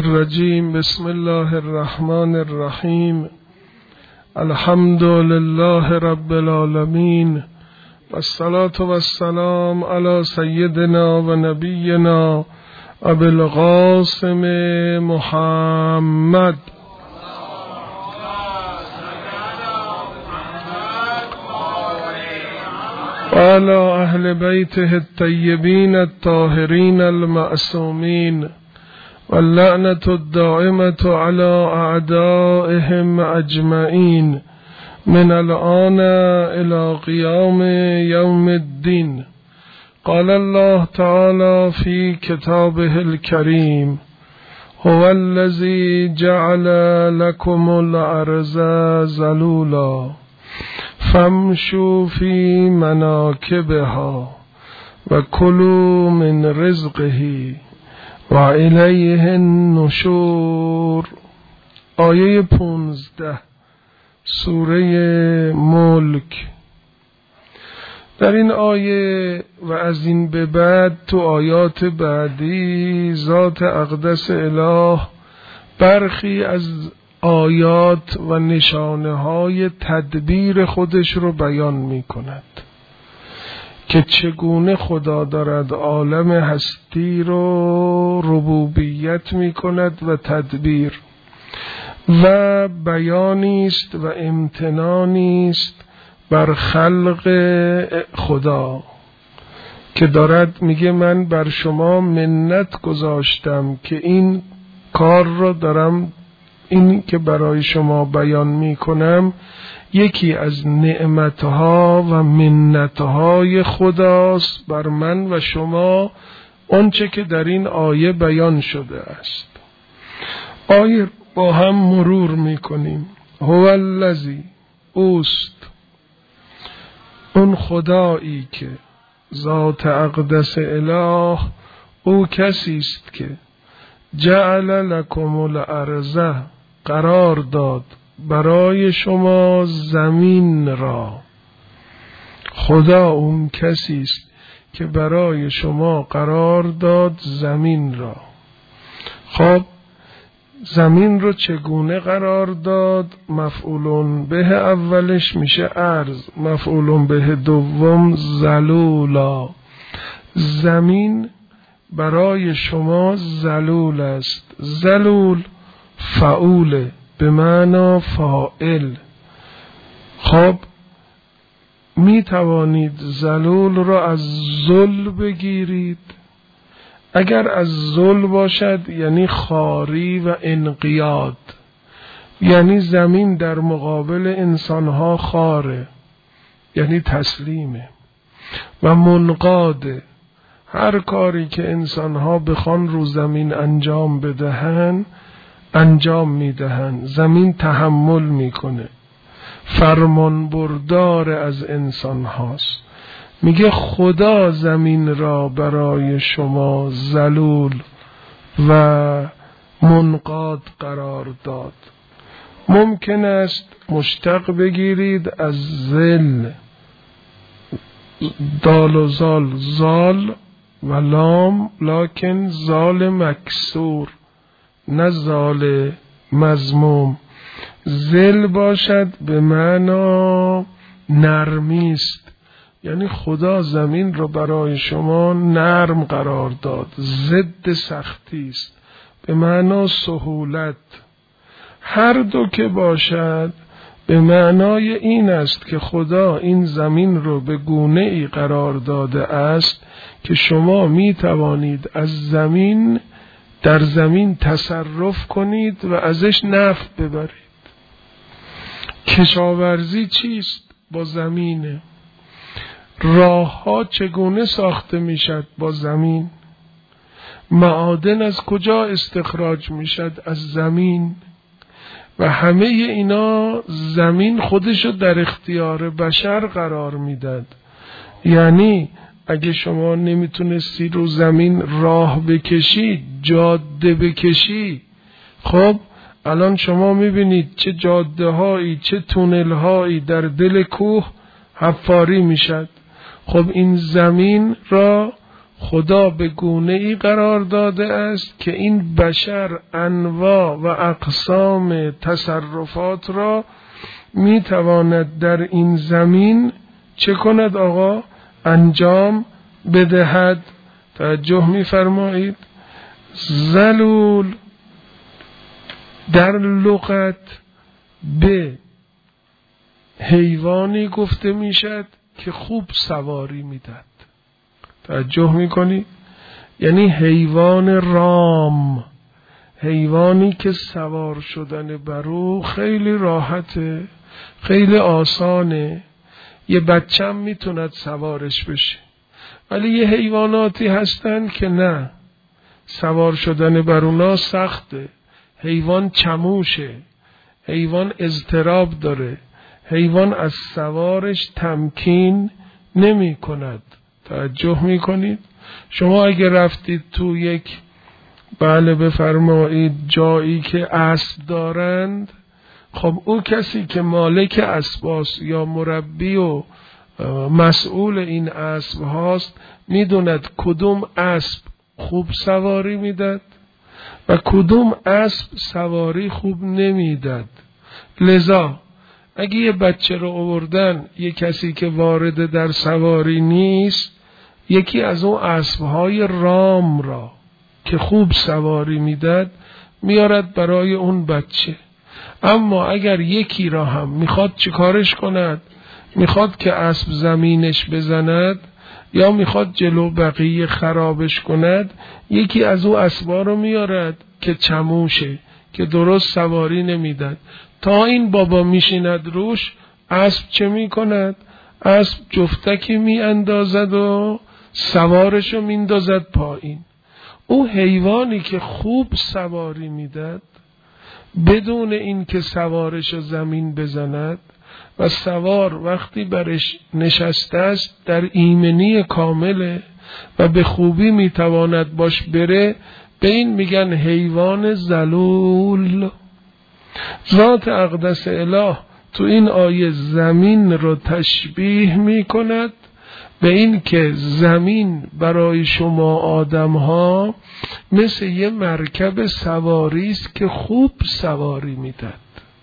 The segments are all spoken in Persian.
الرجیم. بسم الله الرحمن الرحیم. الحمد لله رب العالمین والصلاة والسلام علی سیدنا و نبینا ابی القاسم محمد و علی اهل بیته الطیبین الطاهرین المعصومین واللعنة الدائمة على أعدائهم أجمعين من الآن إلى قيام يوم الدين. قال الله تعالى في كتابه الكريم: هو الذي جعل لكم الأرض ذلولا فامشوا في مناكبها وكلوا من رزقه و الیه النشور. آیه 15 سوره ملک. در این آیه و از این به بعد تو آیات بعدی ذات اقدس اله برخی از آیات و نشانه های تدبیر خودش رو بیان می کند که چگونه خدا دارد عالم هستی رو ربوبیت می کند و تدبیر، و بیانی است و امتنانی است بر خلق خدا که دارد میگه من بر شما منت گذاشتم که این کار رو دارم، این که برای شما بیان می کنم یکی از نعمتها و منتهای خداست بر من و شما، آنچه که در این آیه بیان شده است. آیه با هم مرور میکنیم. هو الذی، اوست اون خدایی که ذات اقدس اله، او کسی است که جعل لکم الارض، قرار داد برای شما زمین را. خدا اون کسی است که برای شما قرار داد زمین را. خب زمین رو چگونه قرار داد؟ مفعول به اولش میشه ارض، مفعول به دوم ذلولا. زمین برای شما ذلول است. ذلول فعوله به معنی فاعل. خب می توانید ذلول را از ذل بگیرید. اگر از ذل باشد یعنی خاری و انقیاد، یعنی زمین در مقابل انسانها خاره، یعنی تسلیمه و منقاده. هر کاری که انسانها بخوان رو زمین انجام بدهن انجام میدهن، زمین تحمل میکنه، فرمان بردار از انسان هاست. میگه خدا زمین را برای شما ذلول و منقاد قرار داد. ممکن است مشتق بگیرید از ذل، دال و زال، زال و لام، لکن زال مکسور نه زال مضموم. ذل باشد به معنا نرمی است، یعنی خدا زمین رو برای شما نرم قرار داد، ضد سختی است به معنا سهولت. هر دو که باشد به معنای این است که خدا این زمین رو به گونه ای قرار داده است که شما می توانید از زمین، در زمین تصرف کنید و ازش نفع ببرید. کشاورزی چیست؟ با زمینه. راه ها چگونه ساخته میشد؟ با زمین. معادن از کجا استخراج میشد؟ از زمین. و همه اینا زمین خودشو در اختیار بشر قرار میداد. یعنی اگه شما نمیتونستی رو زمین راه بکشی، جاده بکشی، خب الان شما میبینید چه جاده هایی، چه تونل هایی در دل کوه حفاری میشد. خب این زمین را خدا به گونه ای قرار داده است که این بشر انواع و اقسام تصرفات را می تواند در این زمین چه کند آقا؟ انجام بدهد. توجه می فرمایید. ذلول در لغت به حیوانی گفته میشد که خوب سواری میداد. توجه میکنی؟ یعنی حیوان رام، حیوانی که سوار شدن بر او خیلی راحته، خیلی آسانه، یه بچه‌م میتوند سوارش بشه. ولی یه حیواناتی هستن که نه، سوار شدن بر اونا سخته، حیوان چموشه، حیوان اضطراب داره، حیوان از سوارش تمکین نمی کند. توجه می کنید؟ شما اگه رفتید تو یک بفرمایید جایی که اسب دارند، خب او کسی که مالک اسباست یا مربی و مسئول این اسب هاست میدوند کدوم اسب خوب سواری میداد و کدوم اسب سواری خوب نمیداد. لذا اگه یه بچه رو آوردن، یه کسی که وارد در سواری نیست، یکی از اون اسبهای رام را که خوب سواری میداد میارد برای اون بچه. اما اگر یکی را هم میخواد چیکارش کند، میخواد که اسب زمینش بزند یا میخواد جلو بقیه خرابش کند، یکی از او اسبا رو میارد که چموشه، که درست سواری نمیداد. تا این بابا میشیند روش، اسب چه میکند؟ اسب جفتکی میاندازد و سوارشو میندازد پایین. او حیوانی که خوب سواری میداد بدون این که سوارشو زمین بزند و سوار وقتی برش نشسته است در ایمنی کامله و به خوبی میتواند باش بره، به این میگن حیوان ذلول. ذات اقدس اله تو این آیه زمین رو تشبیه میکند به این که زمین برای شما آدم ها مثل یه مرکب سواری است که خوب سواری میداد.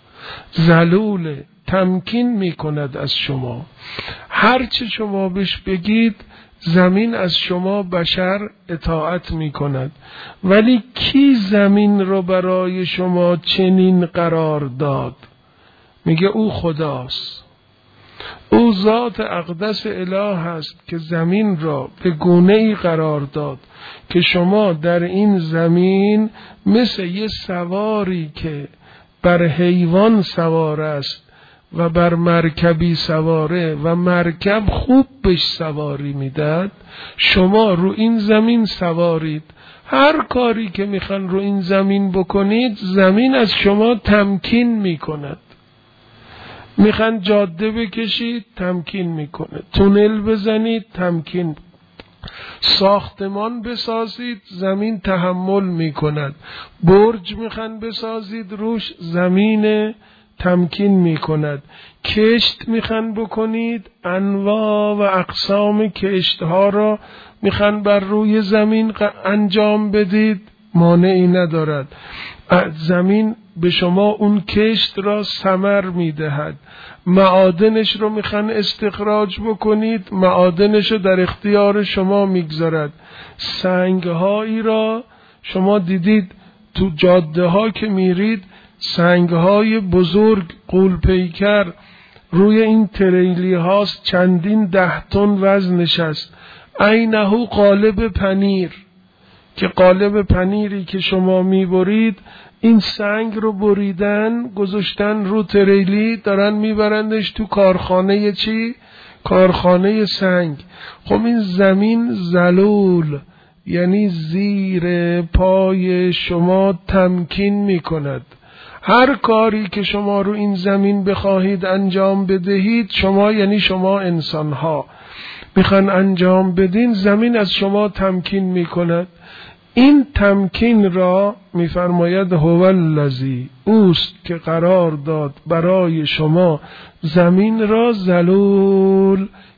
ذلول تمکین میکند از شما، هرچه شما بهش بگید زمین از شما بشر اطاعت میکند. ولی کی زمین رو برای شما چنین قرار داد؟ میگه او خداست. او ذات اقدس اله هست که زمین را به گونه‌ای قرار داد که شما در این زمین مثل یه سواری که بر حیوان سوار است و بر مرکبی سواره و مرکب خوب بهش سواری میداد، شما رو این زمین سوارید. هر کاری که میخوان رو این زمین بکنید، زمین از شما تمکین میکند. میخوان جاده بکشید، تمکین میکنه. تونل بزنید، تمکین. ساختمان بسازید، زمین تحمل میکند. برج میخوان بسازید، روش زمین تمکین میکند. کشت میخوان بکنید، انواع و اقسام کشت ها را میخوان بر روی زمین انجام بدید، مانعی ندارد. زمین به شما اون کشت را ثمر میدهد. معادنش رو میخوان استخراج بکنید، معادنش رو در اختیار شما میگذارد. سنگهایی را شما دیدید تو جاده ها که میرید، سنگهای بزرگ غول پیکر روی این تریلی هاست، چندین 10 تن وزنش است. عینهو قالب پنیر، که قالب پنیری که شما میبرید، این سنگ رو بریدن گذاشتن رو تریلی، دارن میبرندش تو کارخانه چی؟ کارخانه سنگ. خب این زمین ذلول، یعنی زیر پای شما تمکین میکند. هر کاری که شما رو این زمین بخواهید انجام بدهید، شما یعنی شما انسان ها میخوان انجام بدین، زمین از شما تمکین میکند. این تمکین را میفرماید هو الذی، اوست که قرار داد برای شما زمین را ذلول،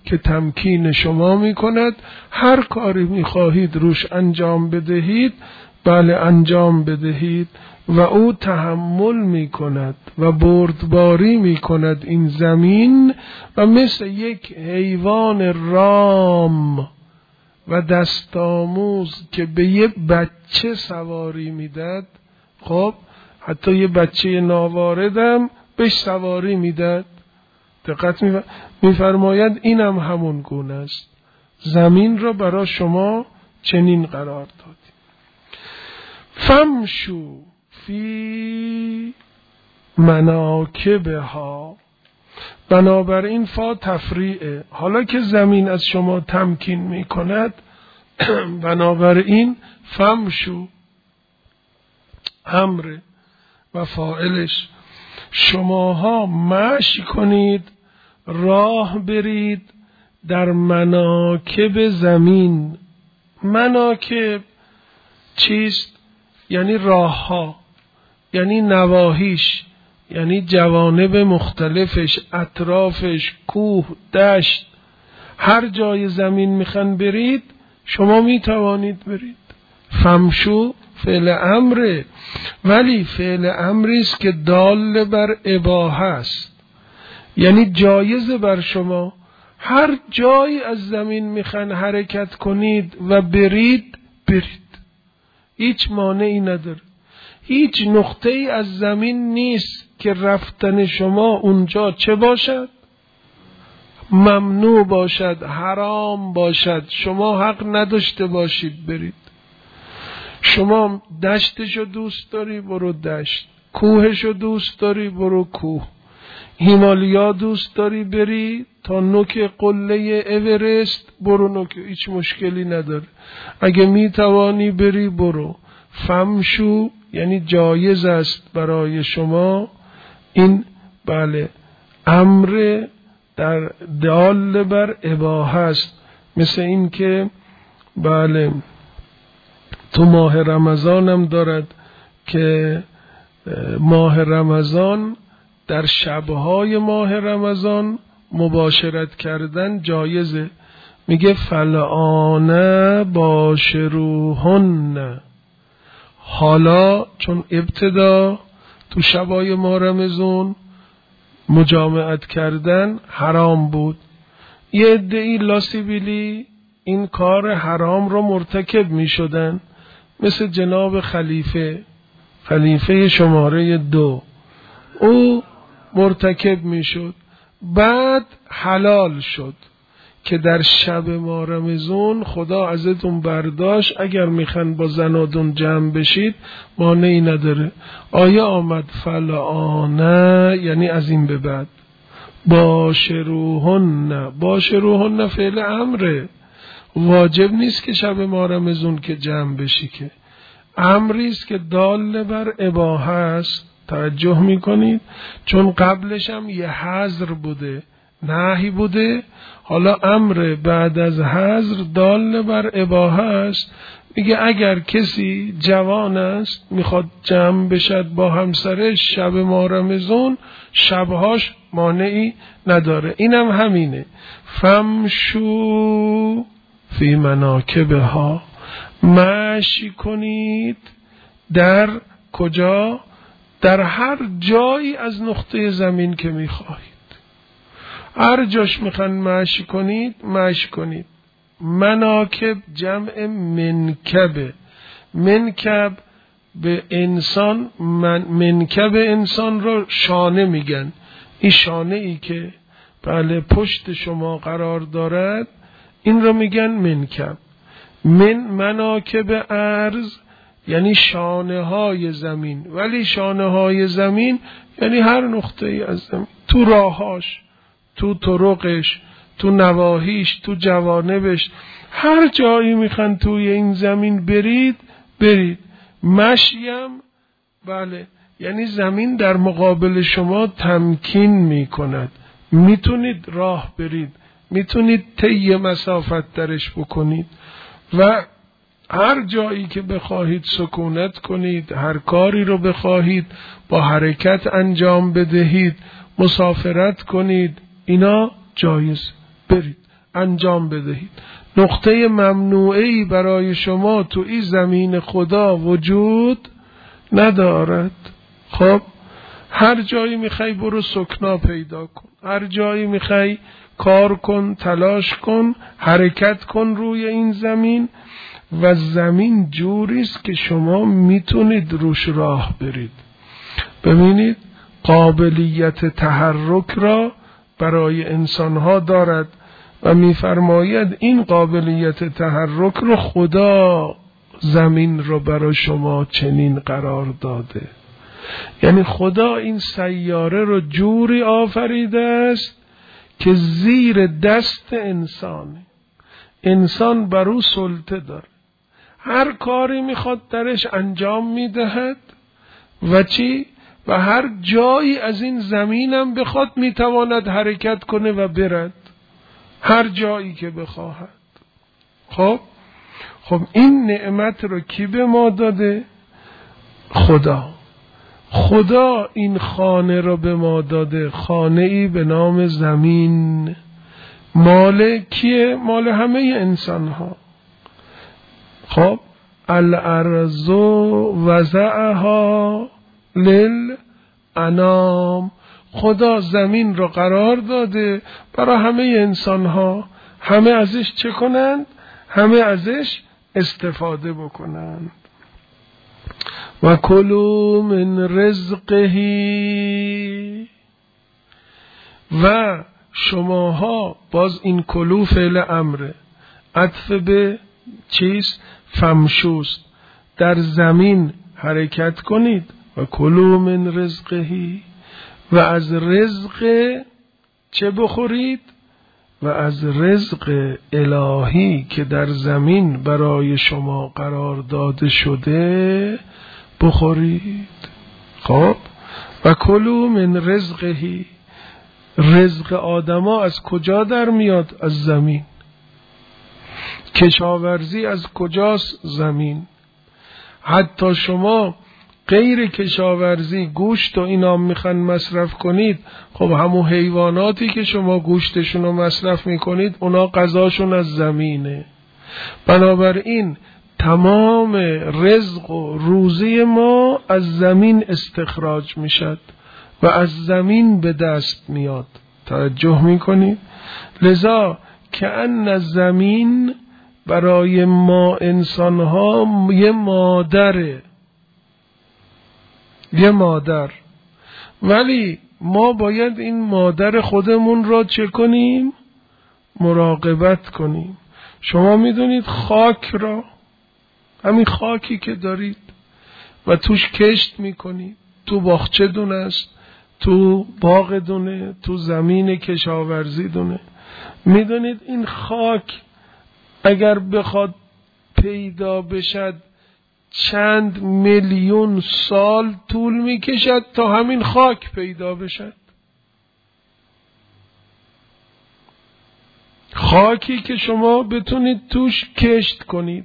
که تمکین شما میکند، هر کاری میخواهید روش انجام بدهید بله انجام بدهید و او تحمل میکند و بردباری میکند این زمین و مثل یک حیوان رام و دستاموز که به یه بچه سواری میداد. خب حتی یه بچه ناواردم بهش سواری میداد. دقت میفرماید اینم همون گونه است. زمین را برای شما چنین قرار داد. فمشو فی مناکبها، بنابراین فا تفریعه. حالا که زمین از شما تمکین می کند بنابراین فمشو امر و فاعلش شماها مشی کنید، راه برید در مناکب زمین. مناکب چیست؟ یعنی راه ها، یعنی نواحیش، یعنی جوانب مختلفش، اطرافش، کوه، دشت، هر جای زمین میخوان برید شما میتوانید برید. فمشو فعل امره، ولی فعل امری است که دال بر اباحه است، یعنی جایز بر شما هر جایی از زمین میخوان حرکت کنید و برید هیچ مانعی نداره. هیچ نقطه ای از زمین نیست که رفتن شما اونجا چه باشد؟ ممنوع باشد، حرام باشد، شما حق نداشته باشید برید. شما دشتشو دوست داری برو دشت، کوهشو دوست داری برو کوه، هیمالیا دوست داری بری تا نوک قله اورست برو نوک، هیچ مشکلی نداره. اگه میتوانی بری برو. فمشو یعنی جایز است برای شما این بله امر در دال بر اباحه است. مثل این که بله تو ماه رمضان هم دارد که ماه رمضان در شبهای ماه رمضان مباشرت کردن جایزه. میگه فلعانه باشروهن. حالا چون ابتدا تو شبای ماه رمضان مجامعت کردن حرام بود، یه عده‌ای لاسیبیلی این کار حرام رو مرتکب می شدن، مثل جناب خلیفه شماره 2 او مرتکب می شد، بعد حلال شد که در شب ماه رمضان خدا ازتون برداشت، اگر میخوان با زنادون جمع بشید مانعی نداره. آیا آمد فلعانه یعنی از این به بعد. باشروهن فعل امره، واجب نیست که شب ماه رمضان که جمع بشی، که امری است که دال بر اباحه است. توجه میکنید؟ چون قبلش هم یه حظر بوده، نهی بوده، حالا امر بعد از حظر دال بر اباحه است. میگه اگر کسی جوان است میخواد جمع بشد با همسرش شب ماه رمضان، شبهاش مانعی نداره. اینم همینه. فمشو فی مناکبها، مشی کنید در کجا؟ در هر جایی از نقطه زمین که میخواهید، هر جاش میخوان مشی کنید مشی کنید. مناکب جمع منکبه. منکب به انسان، منکب انسان رو شانه میگن. این شانه ای که بله پشت شما قرار دارد این رو میگن منکب. مناکب ارض یعنی شانه های زمین، ولی شانه های زمین یعنی هر نقطه ای از زمین، تو راهاش، تو طرقش، تو نواحیش، تو جوانبش، هر جایی میخوان توی این زمین برید. مشیم بله یعنی زمین در مقابل شما تمکین میکند، میتونید راه برید، میتونید طی مسافت درش بکنید و هر جایی که بخواهید سکونت کنید، هر کاری رو بخواهید با حرکت انجام بدهید، مسافرت کنید، اینا جایز. برید انجام بدهید. نقطه ممنوعی برای شما تو این زمین خدا وجود ندارد. خب هر جایی میخوای برو سکنا پیدا کن، هر جایی میخوای کار کن، تلاش کن، حرکت کن روی این زمین، و زمین جوریست که شما میتونید روش راه برید. ببینید قابلیت تحرک را برای انسانها دارد و میفرماید این قابلیت تحرک رو خدا زمین رو برای شما چنین قرار داده. یعنی خدا این سیاره رو جوری آفریده است که زیر دست انسان بر او سلطه داره، هر کاری میخواد درش انجام میدهد و چی؟ و هر جایی از این زمینم بخواد میتواند حرکت کنه و برد هر جایی که بخواهد. خب این نعمت رو کی به ما داده؟ خدا این خانه رو به ما داده، خانه ای به نام زمین. مال کیه؟ مال همه انسان ها. خب الارض وضعها للانام، خدا زمین رو قرار داده برای همه انسان ها، همه ازش چه کنند؟ همه ازش استفاده بکنند. و کلوا من رزقه، و شماها، باز این کلو فعل امره، عطف به چیز؟ فمشوست، در زمین حرکت کنید. و کلوا من رزقه، و از رزق چه بخورید؟ و از رزق الهی که در زمین برای شما قرار داده شده بخورید. خب و کلوا من رزقه، رزق آدما از کجا در میاد؟ از زمین. کشاورزی از کجاست؟ زمین. حتی شما غیر کشاورزی گوشت و اینا میخوان مصرف کنید، خب همون حیواناتی که شما گوشتشون رو مصرف میکنید اونا غذاشون از زمینه. بنابراین تمام رزق و روزی ما از زمین استخراج میشد و از زمین به دست میاد. توجه میکنید؟ لذا که ان زمین برای ما انسانها یه مادر، ولی ما باید این مادر خودمون را چه کنیم؟ مراقبت کنیم. شما میدونید خاک را، همین خاکی که دارید و توش کشت میکنید، تو باغچه دونه است، تو باغ دونه، تو زمین کشاورزی دونه، میدونید این خاک اگر بخواد پیدا بشد چند میلیون سال طول میکشد تا همین خاک پیدا بشد. خاکی که شما بتونید توش کشت کنید،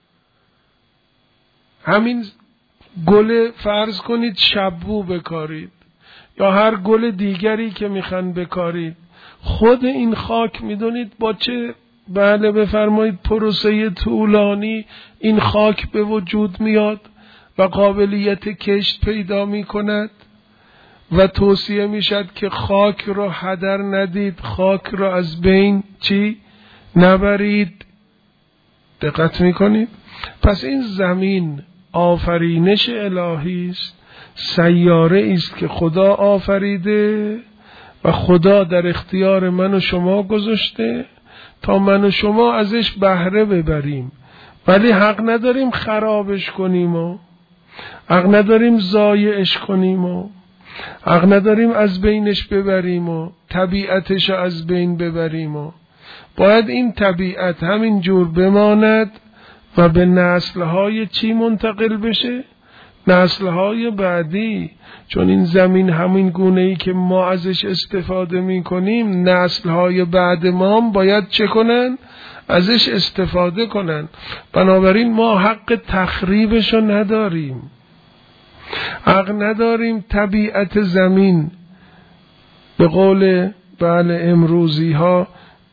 همین گل فرض کنید شبو بکارید یا هر گل دیگری که میخوان بکارید، خود این خاک میدونید با چه بفرمایید پروسه طولانی این خاک به وجود میاد و قابلیت کشت پیدا میکند و توصیه میشد که خاک رو هدر ندید، خاک رو از بین نبرید. دقت میکنید؟ پس این زمین آفرینش الهی است، سیاره است که خدا آفریده و خدا در اختیار من و شما گذاشته تا من و شما ازش بهره ببریم، ولی حق نداریم خرابش کنیم و حق نداریم ضایعش کنیم و حق نداریم از بینش ببریم و طبیعتش از بین ببریم و باید این طبیعت همین جور بماند و به نسل‌های چی منتقل بشه؟ نسل‌های بعدی. چون این زمین همین گونه‌ای که ما ازش استفاده می‌کنیم، نسل‌های بعد ما هم باید چه کنن؟ ازش استفاده کنن. بنابراین ما حق تخریبشو نداریم، حق نداریم طبیعت زمین به قول امروزی ها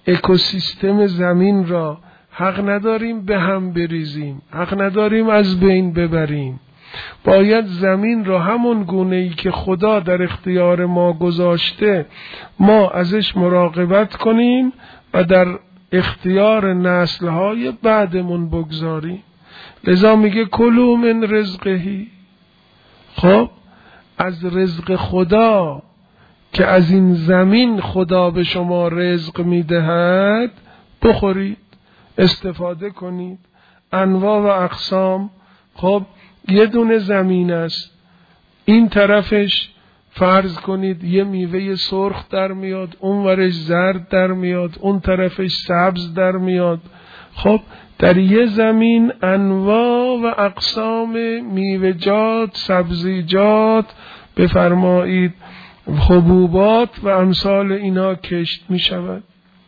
اکوسیستم زمین را حق نداریم به هم بریزیم، حق نداریم از بین ببریم. باید زمین را همون گونه‌ای که خدا در اختیار ما گذاشته ما ازش مراقبت کنیم و در اختیار نسل‌های بعدمون بگذاریم. لذا میگه کلوا من رزقهی. خب از رزق خدا که از این زمین خدا به شما رزق میدهد بخورید، استفاده کنید. انواع و اقسام. خب یه دونه زمین است، این طرفش فرض کنید یه میوه سرخ در میاد، اون ورش زرد در میاد، اون طرفش سبز در میاد. خب در یه زمین انواع و اقسام میوه‌جات، سبزیجات، بفرمایید حبوبات و امثال اینا کشت می شود.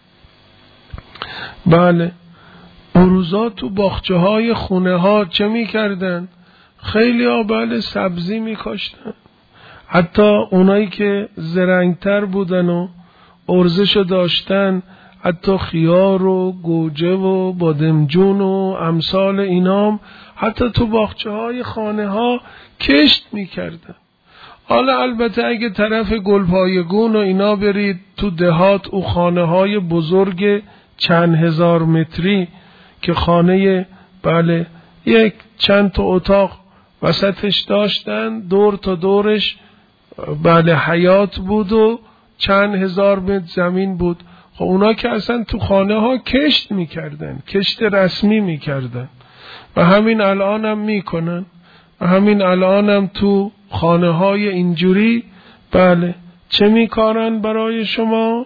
بله اون روزا تو باغچه های خونه ها چه می کردن؟ خیلی ها بله سبزی می کاشتن. حتی اونایی که زرنگتر بودن و ارزشو داشتن حتی خیار و گوجه و بادمجون و امثال اینام حتی تو باغچه های خانه ها کشت می کردن. حالا البته اگه طرف گلپایگون و اینا برید تو دهات او خانه های بزرگ چند هزار متری که خانه بله یک چند تا اتاق وسطش داشتن، دور تا دورش بله حیات بود و چند هزار متر زمین بود. خب اونا که اصلا تو خانه ها کشت میکردن، کشت رسمی میکردن و همین الان هم میکنن و همین الان هم تو خانه های اینجوری بله چه میکارن برای شما؟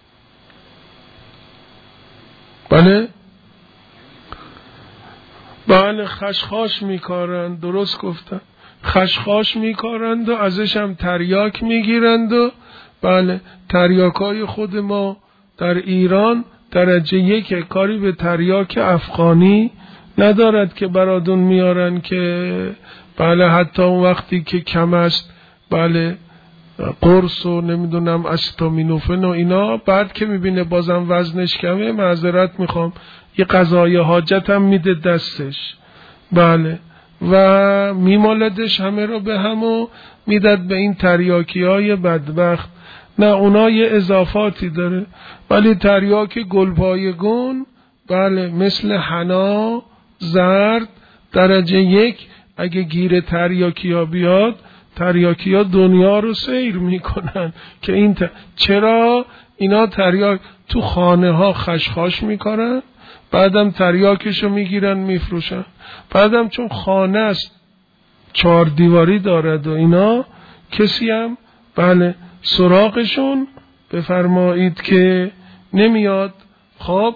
بله خشخاش میکارند. درست گفتن، خشخاش میکارند و ازش هم تریاک میگیرند و بله تریاکای خود ما در ایران درجه 1 کاری به تریاک افغانی ندارد که برادون میارن که بله حتی اون وقتی که کم است بله قرص و نمیدونم استامینوفن و اینا، بعد که میبینه بازم وزنش کمه معذرت میخوام یه قضای حاجت هم میده دستش بله و میمالدش همه رو به هم و میدد به این تریاکی های بدبخت. نه اونا یه اضافاتی داره، ولی تریاک گلپایگون بله مثل حنا زرد درجه 1 اگه گیر تریاکی ها بیاد تریاکی ها دنیا رو سیر میکنن که این چرا اینا تریاک تو خانه ها خشخاش میکنن، بعدم تریاکشو میگیرن میفروشن، بعدم چون خانه است 4 دیواری دارد و اینا کسی هم بله سراغشون بفرمایید که نمیاد. خب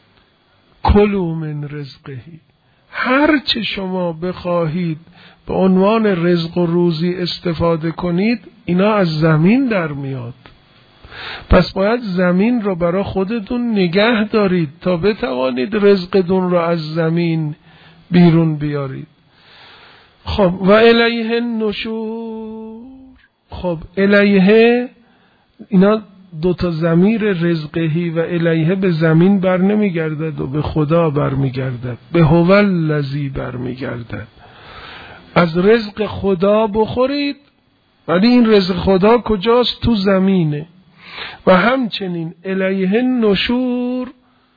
کلوا من رزقهی، هر چه شما بخواهید به عنوان رزق و روزی استفاده کنید اینا از زمین در میاد. پس باید زمین رو برای خودتون نگه دارید تا بتوانید رزقتون رو از زمین بیرون بیارید. خب و الیه النشور. خب الیه اینا 2 تا ضمیر رزقهی و الیه به زمین بر نمیگردد و به خدا بر میگردد، به هو الذی بر میگردد. از رزق خدا بخورید، ولی این رزق خدا کجاست؟ تو زمینه. و همچنین الیه النشور،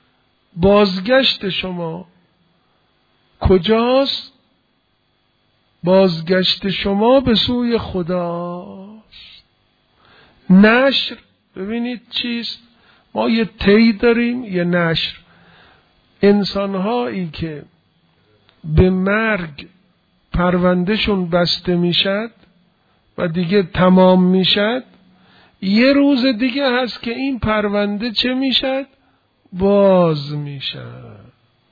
بازگشت شما کجاست؟ بازگشت شما به سوی خداست. نشر ببینید چیست؟ ما یه تی داریم یه نشر. انسانهایی که به مرگ پروندهشون بسته میشد و دیگه تمام میشد، یه روز دیگه هست که این پرونده چه میشد؟ باز میشد.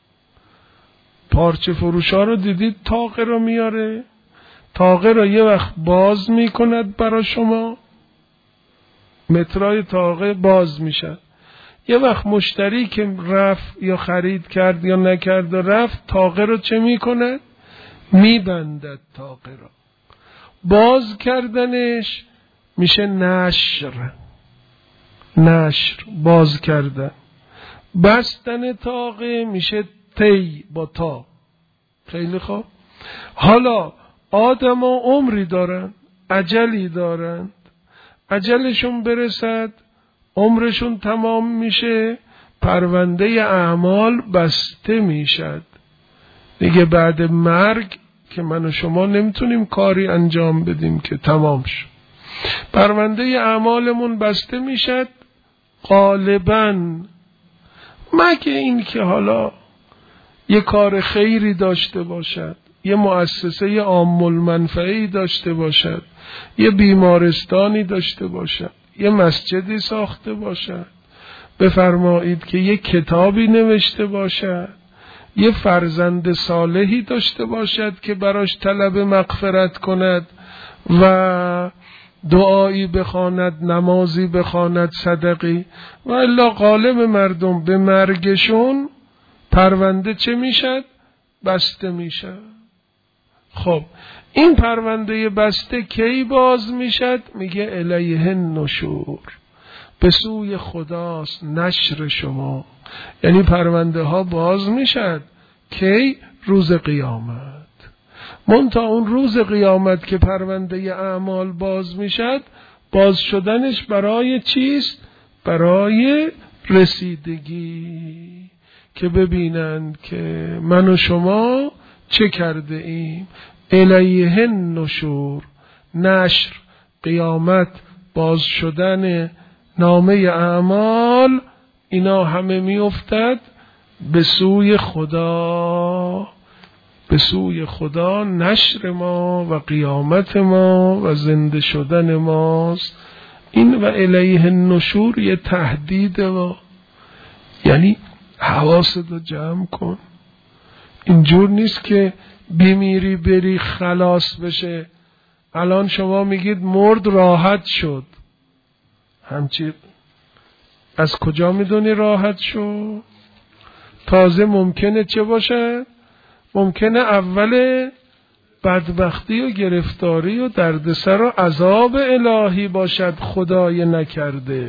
پارچه فروشا رو دیدید تاقه رو میاره، تاقه رو یه وقت باز میکند برای شما، مترای تاقه باز میشد. یه وقت مشتری که رفت یا خرید کرد یا نکرد و رفت، تاقه رو چه میکند؟ میبندد تاقه رو. باز کردنش میشه نشر. نشر باز کردن. بستن تاقه میشه تی با تا. خیلی خوب. حالا آدم ها عمری دارن، اجلی دارند، اجلشون برسد، عمرشون تمام میشه، پرونده اعمال بسته میشد دیگه. بعد مرگ که من و شما نمیتونیم کاری انجام بدیم که تمام شد، پرونده اعمالمون بسته میشد غالباً، مگه این که حالا یه کار خیری داشته باشد، یه مؤسسه عام المنفعه‌ای داشته باشد، یه بیمارستانی داشته باشد، یه مسجدی ساخته باشد، بفرمایید که یه کتابی نوشته باشد، یه فرزند صالحی داشته باشد که براش طلب مغفرت کند و دعایی بخواند، نمازی بخواند، صدقی. و الا غالب مردم به مرگشون پرونده چه میشد؟ بسته میشد. خب این پرونده بسته کی باز میشد؟ میگه الیه النشور، به سوی خداست نشر شما. یعنی پرونده ها باز میشد کی؟ روز قیامت. منتها اون روز قیامت که پرونده اعمال باز میشد، باز شدنش برای چیست؟ برای رسیدگی، که ببینند که من و شما چه کرده ایم. الیه النشور، نشر، قیامت، باز شدن نامه اعمال، اینا همه میافتد به سوی خدا. به سوی خدا نشر ما و قیامت ما و زنده شدن ماست. این و الیه النشور یه تهدیده، یعنی حواستو جمع کن. اینجور نیست که بمیری بری خلاص بشه. الان شما میگید مرد راحت شد، همچی از کجا میدونی راحت شد؟ تازه ممکنه چه باشه؟ ممکنه اول بدبختی و گرفتاری و دردسر و عذاب الهی باشد، خدای نکرده.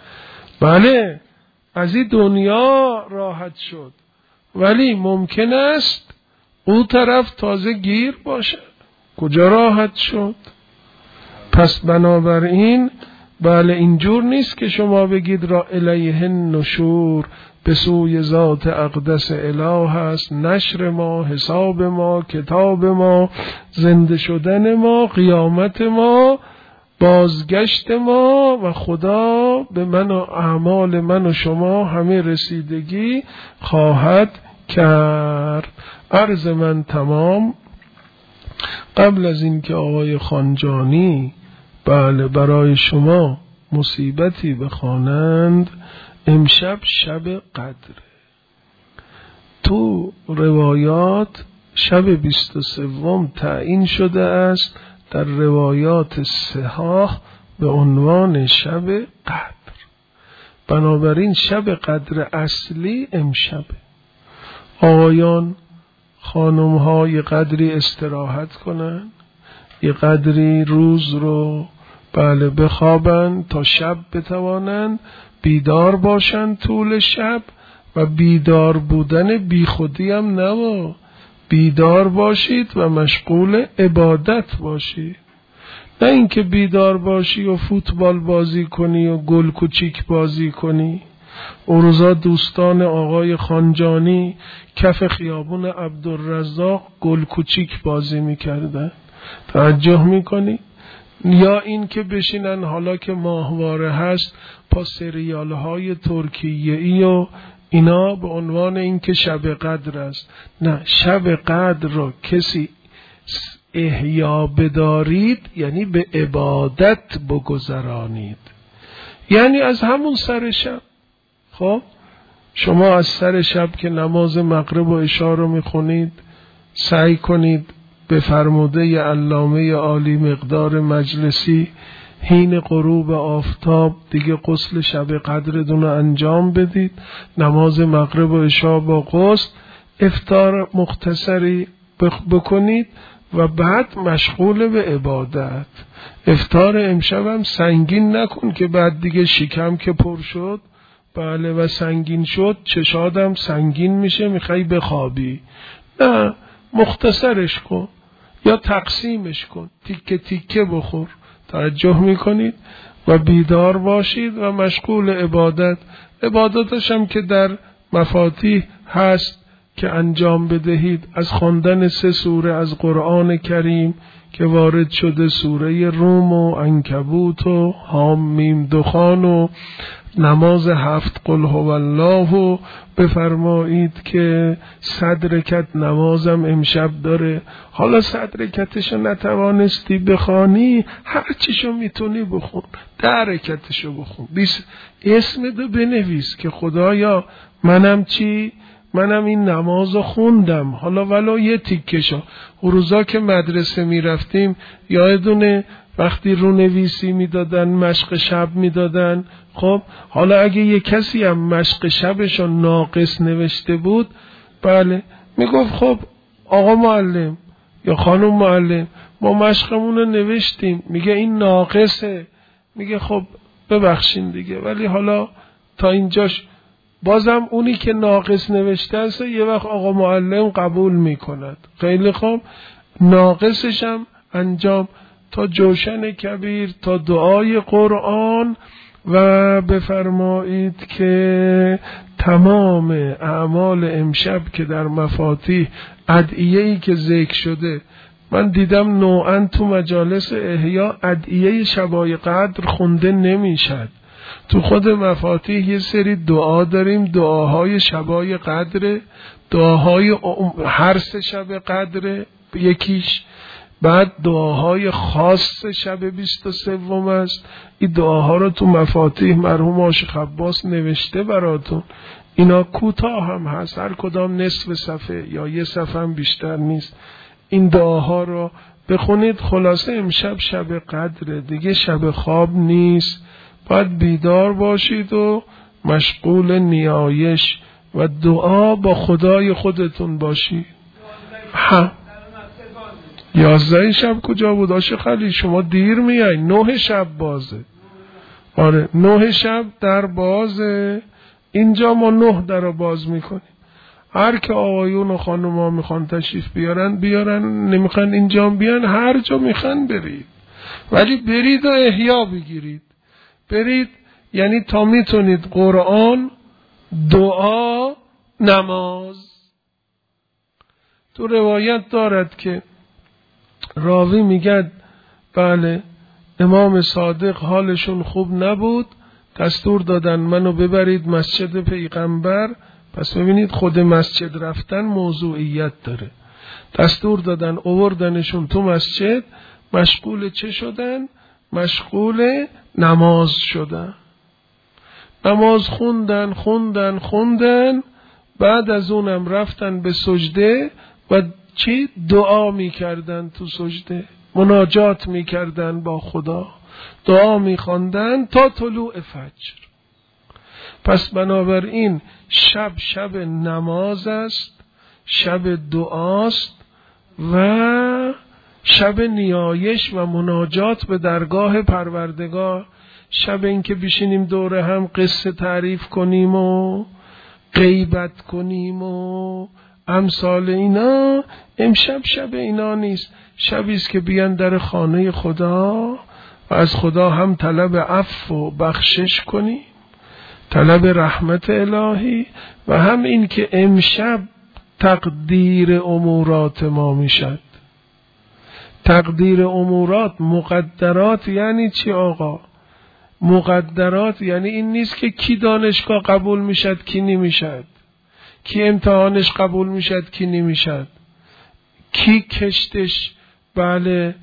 بله از این دنیا راحت شد، ولی ممکن است او طرف تازه گیر باشد. کجا راحت شد؟ پس بنابراین بله اینجور نیست که شما بگید را الیه النشور، به سوی ذات اقدس اله است نشر ما، حساب ما، کتاب ما، زنده شدن ما، قیامت ما، بازگشت ما و خدا به من و اعمال من و شما همه رسیدگی خواهد کرد. عرض من تمام. قبل از این که آقای خانجانی بله برای شما مصیبتی بخوانند، امشب شب قدره. تو روایات شب 23 تعیین شده است، در روایات صحاح به عنوان شب قدر. بنابراین شب قدر اصلی امشب. آقایان خانم‌ها یه قدری استراحت کنن، یه قدری روز رو بله بخوابن تا شب بتوانن بیدار باشن طول شب. و بیدار بودن بی خودی هم نبا، بیدار باشید و مشغول عبادت باشید. نه اینکه بیدار باشی و فوتبال بازی کنی و گل کوچیک بازی کنی. اون روزا دوستان آقای خانجانی کف خیابون عبدالرزاق گل کوچیک بازی میکردن، توجه میکنی؟ یا این که بشینن حالا که ماهواره هست پا سریال های ترکیه‌ای و اینا به عنوان این که شب قدر است. نه، شب قدر رو کسی احیا بدارید یعنی به عبادت بگذرانید، یعنی از همون سر شب. خب شما از سر شب که نماز مغرب و عشا رو میخونید، سعی کنید به فرموده علامه عالی مقدار مجلسی حین غروب آفتاب دیگه غسل شب قدرتون رو انجام بدید، نماز مغرب و عشا با غسل، افطار مختصری بکنید و بعد مشغول به عبادت. افطار امشب هم سنگین نکن که بعد دیگه شکم که پر شد بله و سنگین شد چشادم سنگین میشه میخوای بخوابی. نه، مختصرش کن یا تقسیمش کن، تیکه تیکه بخور. توجه میکنید و بیدار باشید و مشغول عبادت. عبادتش هم که در مفاتیح هست که انجام بدهید، از خواندن 3 سوره از قرآن کریم که وارد شده، سوره روم و عنکبوت و حامیم دخان و نماز 7 قل هو الله و بفرمایید که 100 رکعت نمازم امشب داره. حالا 100 رکعتشو نتوانستی بخوانی، هر چیشو میتونی بخون، 10 رکعتشو بخون، 20 اسمتو بنویس که خدایا منم این نمازو خوندم، حالا ولو یه تیکشو. روزا که مدرسه میرفتیم یادونه وقتی رونویسی میدادن، مشق شب میدادن، خب حالا اگه یه کسی هم مشق شبشو ناقص نوشته بود، بله میگفت خب آقا معلم یا خانم معلم ما مشقمون رو نوشتیم، میگه این ناقصه، میگه خب ببخشین دیگه، ولی حالا تا اینجاش بازم اونی که ناقص نوشته است یه وقت آقا معلم قبول میکند. خیلی خوب، ناقصش هم انجام تا جوشن کبیر، تا دعای قرآن و بفرمایید که تمام اعمال امشب که در مفاتیح ادعیه‌ای که ذکر شده، من دیدم نوعاً تو مجالس احیا ادعیه شبای قدر خونده نمیشد. تو خود مفاتیح یه سری دعا داریم، دعاهای شبای قدر، دعاهای هر 3 شب قدر یکیش، بعد دعاهای خاص شب 23 است. این دعاها رو تو مفاتیح مرحوم عاشق عباس نوشته براتون. اینا کوتاه هم هست، هر کدام نصف صفحه یا 1 صفحه هم بیشتر نیست. این دعاها رو بخونید. خلاصه امشب شب قدره دیگه، شب خواب نیست، باید بیدار باشید و مشغول نیایش و دعا با خدای خودتون باشید. 11 شب کجا بود عاشق خلیل؟ شما دیر میای، 9 شب بازه. آره 9 شب در بازه، اینجا ما 9 در رو باز میکنیم. هر که آقایون و خانوما میخوان تشریف بیارن، نمیخوان اینجا بیان، هر جا میخوان برید، ولی برید و احیا بگیرید. برید یعنی تا میتونید قرآن، دعا، نماز. تو روایت دارد که راوی میگه بله امام صادق حالشون خوب نبود، دستور دادن منو ببرید مسجد پیغمبر. پس ببینید خود مسجد رفتن موضوعیت داره. دستور دادن آوردنشون تو مسجد، مشغول چه شدن؟ مشغول نماز شدن. نماز خوندن، بعد از اونم رفتن به سجده و چی؟ دعا میکردن تو سجده، مناجات میکردن با خدا، دعا میخواندن تا طلوع فجر. پس بنابراین شب نماز است، شب دعاست و شب نیایش و مناجات به درگاه پروردگار. شب این که بشینیم دوره هم قصه تعریف کنیم و غیبت کنیم و امثال اینا، امشب شب اینا نیست. شبیست که بیان در خانه خدا و از خدا هم طلب عفو و بخشش کنیم، طلب رحمت الهی، و هم این که امشب تقدیر امورات ما میشد. تقدیر امورات، مقدرات یعنی چی آقا؟ مقدرات یعنی این نیست که کی دانشگاه قبول میشد کی نمیشد، کی امتحانش قبول میشد کی نمیشد، کی کشتش بله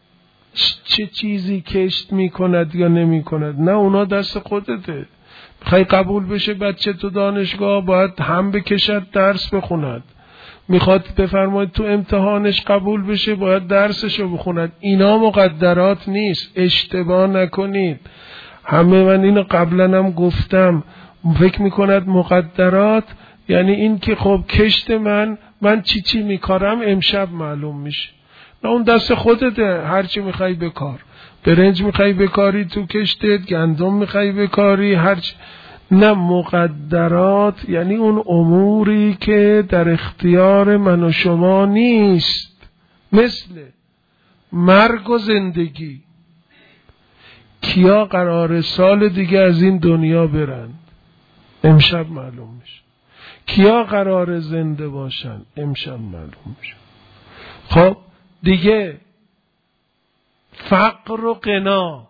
چه چیزی کشت میکند یا نمیکند. نه، اونا دست خودته. میخوای قبول بشه بچه تو دانشگاه باید هم بکشد درس بخوند، میخواد بفرماید تو امتحانش قبول بشه باید درسشو بخوند. اینا مقدرات نیست، اشتباه نکنید. همه من اینو قبلا هم گفتم، فکر میکند مقدرات یعنی این که خب کشت من چی میکارم امشب معلوم میشه. نه، اون دست خودته. هرچی میخوای بکار، برنج میخوای بکاری تو کشتت، گندم میخوای بکاری، هرچی. نه مقدرات یعنی اون اموری که در اختیار من و شما نیست، مثل مرگ و زندگی. کیا قرار سال دیگه از این دنیا برند؟ امشب معلوم میشه. کیا قرار زنده باشن؟ امشب معلوم میشه. خب دیگه فقر و غنا،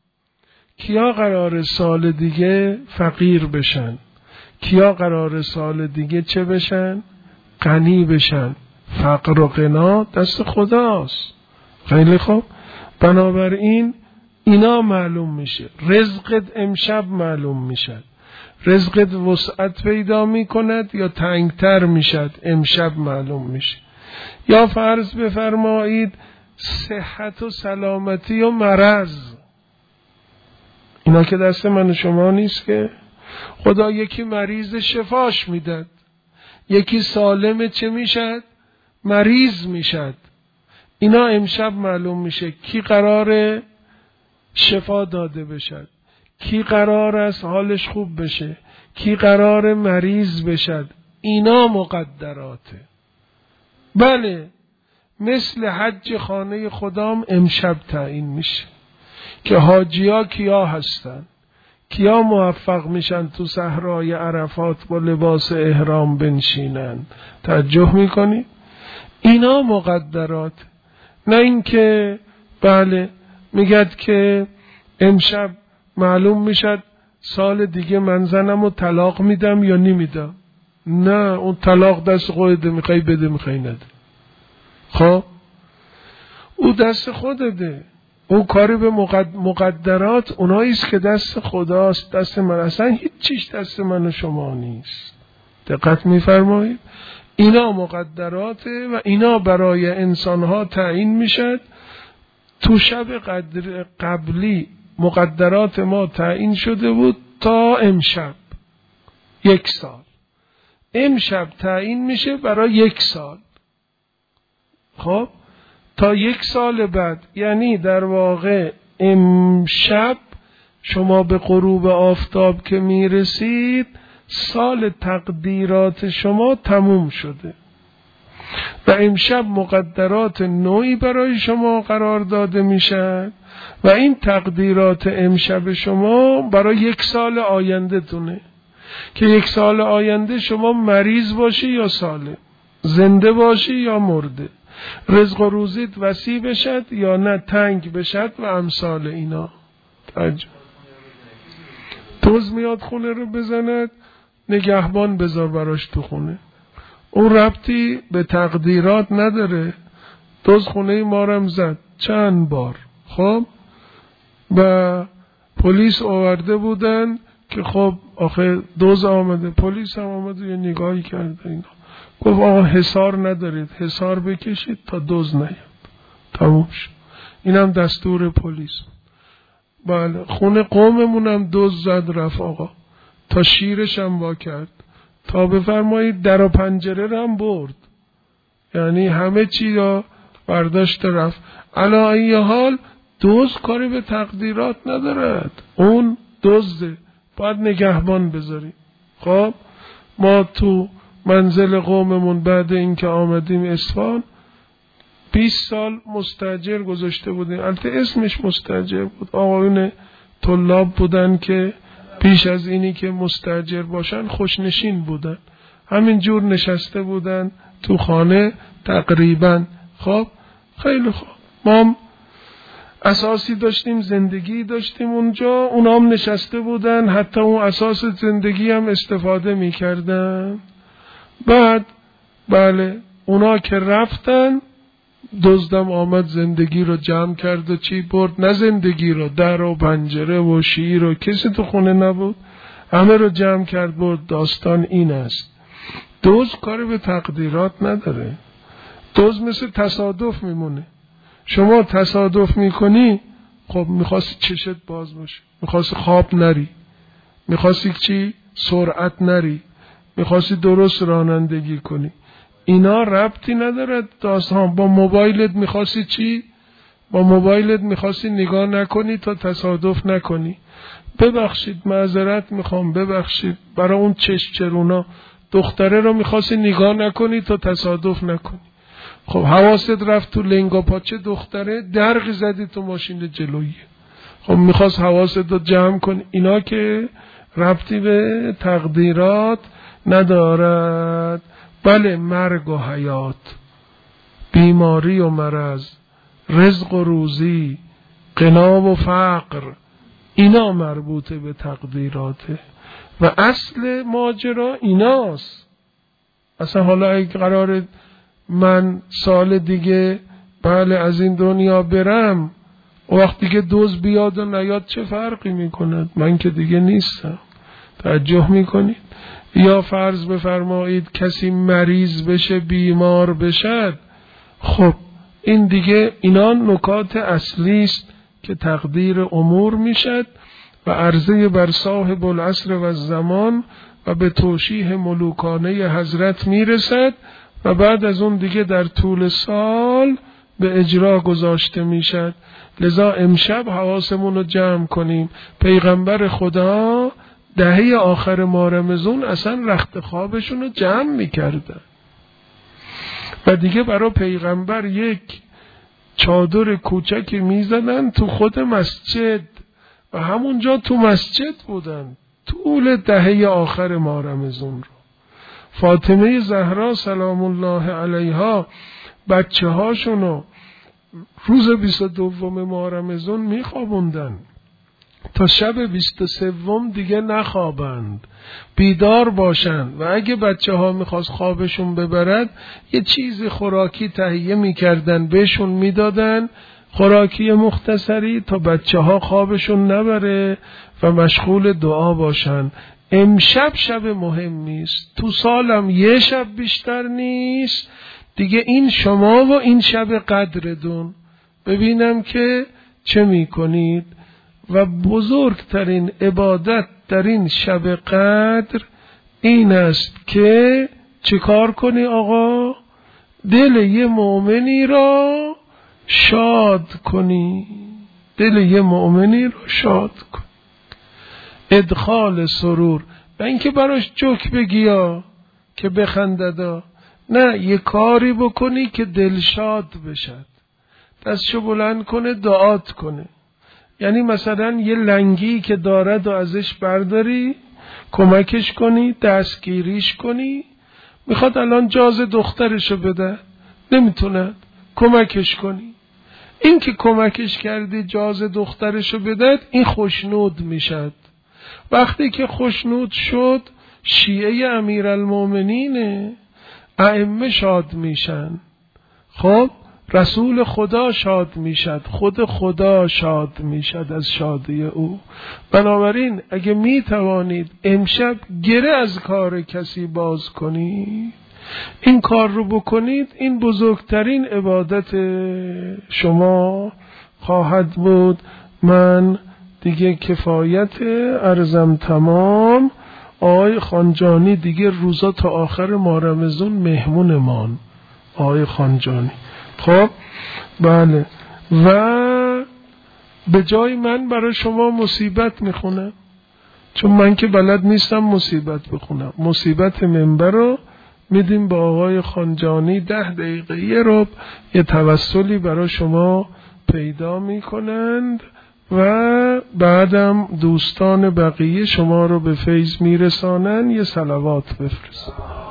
کیا قرار سال دیگه فقیر بشن؟ کیا قرار سال دیگه چه بشن؟ غنی بشن. فقر و غنا دست خداست. خیلی خوب، بنابراین اینا معلوم میشه. رزقت امشب معلوم میشه. رزقت وسعت پیدا میکند یا تنگتر میشد، امشب معلوم میشه. یا فرض بفرمایید صحت و سلامتی و مرض، اینا که دست من و شما نیست که. خدا یکی مریض شفاش میداد، یکی سالم چه میشد؟ مریض میشد. اینا امشب معلوم میشه کی قراره شفا داده بشد، کی قرار است حالش خوب بشه، کی قرار مریض بشد. اینا مقدراته. بله، مثل حج خانه خدام امشب تعیین میشه که حاجیا کیا هستن، کیا موفق میشن تو صحرای عرفات با لباس احرام بنشینن. توجه میکنی؟ اینا مقدرات. نه اینکه بله میگد که امشب معلوم میشد سال دیگه من زنمو طلاق میدم یا نمیدم. نه، اون طلاق دست خودته، میخوای بده میخوای نده. خب او دست خودته. اون کاری به مقدرات اوناییست که دست خداست، دست من. اصلا هیچ چیز دست من و شما نیست. دقت میفرمایید؟ اینا مقدراته و اینا برای انسانها تعیین میشد. تو شب قبلی مقدرات ما تعیین شده بود تا امشب 1 سال. امشب تعیین میشه برای 1 سال. خب تا 1 سال بعد، یعنی در واقع امشب شما به غروب آفتاب که میرسید سال تقدیرات شما تموم شده و امشب مقدرات نوعی برای شما قرار داده میشن و این تقدیرات امشب شما برای 1 سال آینده تونه که 1 سال آینده شما مریض باشی یا سالم، زنده باشی یا مرده، رزق و روزیت وسیع بشد یا نه تنگ بشد و امثال اینا. دزد میاد خونه رو بزند، نگهبان بذار براش تو خونه. اون ربطی به تقدیرات نداره. دزد خونه ما رو زد چند بار. خب و پلیس آورده بودن که خب آخه دزد آمده. پلیس هم آمده یه نگاهی کرده اینا، گفت آقا حصار ندارید، حصار بکشید تا دزد نیاد. تموم شد. اینم دستور پلیس. بله، خونه قوممون هم دزد زد رفت آقا، تا شیرش هم وا کرد، تا بفرمایید در و پنجره رو هم برد، یعنی همه چی را برداشت رفت. علا ای حال دزد کاری به تقدیرات ندارد، اون دزده، باید نگهبان بذاریم. خب ما تو منزل قوممون بعد اینکه آمدیم اصفهان 20 سال مستاجر گذاشته بودیم. البته اسمش مستاجر بود، آقایون طلاب بودن که پیش از اینی که مستاجر باشن خوشنشین بودن، همین جور نشسته بودن تو خانه تقریبا. خب خیلی خوب، ما هم اساسی داشتیم، زندگی داشتیم اونجا، اونا هم نشسته بودن، حتی اون اساس زندگی هم استفاده میکردن. بعد بله اونا که رفتن دزدم آمد زندگی رو جمع کرد و چی برد؟ نه زندگی رو، در و پنجره و شیر و کسی تو خونه نبود، همه رو جمع کرد برد. داستان این است، دزد کاری به تقدیرات نداره. دزد مثل تصادف میمونه. شما تصادف میکنی، خب میخواستی چشت باز باشه، میخواستی خواب نری، میخواستی چی؟ سرعت نری، میخواستی درست رانندگی کنی. اینا ربطی نداره داستان. با موبایلت میخواستی چی؟ با موبایلت میخواستی نگاه نکنی تا تصادف نکنی، ببخشید معذرت میخوام، ببخشید برای اون چرونا دختره رو میخواستی نگاه نکنی تا تصادف نکنی. خب حواست رفت تو لنگا پاچه دختره، درغی زدی تو ماشین جلویی. خب میخواست حواست رو جمع کن. اینا که ربطی به تقدیرات ندارد. بله، مرگ و حیات، بیماری و مرض، رزق و روزی، غنا و فقر، اینا مربوطه به تقدیراته و اصل ماجرا ایناست. اصلا حالا اگه قراره من سال دیگه بله از این دنیا برم، وقتی که دوز بیاد و نیاد چه فرقی میکند؟ من که دیگه نیستم. توجه میکنید؟ یا فرض بفرمایید کسی مریض بشه، بیمار بشد، خب این دیگه اینا نکات اصلی است که تقدیر امور میشد و عرضه بر صاحب العصر و الزمان و به توشیح ملوکانه حضرت میرسد و بعد از اون دیگه در طول سال به اجرا گذاشته میشد. لذا امشب حواسمون رو جمع کنیم. پیغمبر خدا دهه آخر ماه رمضان اصلا رخت خوابشون رو جمع میکردن و دیگه برای پیغمبر یک چادر کوچکی میزدن تو خود مسجد و همونجا تو مسجد بودن طول دهه آخر ماه رمضان رو. فاطمه زهرا سلام الله علیها بچه هاشونو روز 22 ماه رمضان میخوابوندن تا شب 23 دیگه نخوابند، بیدار باشند و اگه بچه ها میخواست خوابشون ببرد یه چیز خوراکی تهیه میکردن بهشون میدادن، خوراکی مختصری تا بچه ها خوابشون نبره و مشغول دعا باشن. امشب شب مهمی است، تو سالم یه شب بیشتر نیست دیگه، این شما و این شب قدردون، ببینم که چه میکنید. و بزرگترین عبادت در این شب قدر این است که چه کار کنی آقا؟ دل یه مؤمنی را شاد کنی، دل یه مؤمنی را شاد کنی، ادخال سرور، و اینکه براش جوک بگیا که بخنددا، نه یه کاری بکنی که دل شاد بشد، دستشو بلند کنه دعات کنه. یعنی مثلا یه لنگی که دارد و ازش برداری کمکش کنی، دستگیریش کنی، میخواد الان جاز دخترشو بده نمیتونه، کمکش کنی. این که کمکش کردی جاز دخترشو بده این خوشنود میشد. وقتی که خوشنود شد شیعه امیرالمومنین ائمه شاد میشن، خب رسول خدا شاد میشد، خود خدا شاد میشد از شادی او. بنابراین اگه میتوانید امشب گره از کار کسی باز کنید، این کار رو بکنید، این بزرگترین عبادت شما خواهد بود. من دیگه کفایت عرضم تمام. آقای خانجانی دیگه روزا تا آخر ماه رمضان مهمون مان، آقای خانجانی. خب بله، و به جای من برای شما مصیبت میخونم، چون من که بلد نیستم مصیبت بخونم. مصیبت منبر رو میدیم با آقای خانجانی 10 دقیقه یه ربع یه توسلی برای شما پیدا میکنند و بعدم دوستان بقیه شما رو به فیض میرسانن. یه صلوات بفرست.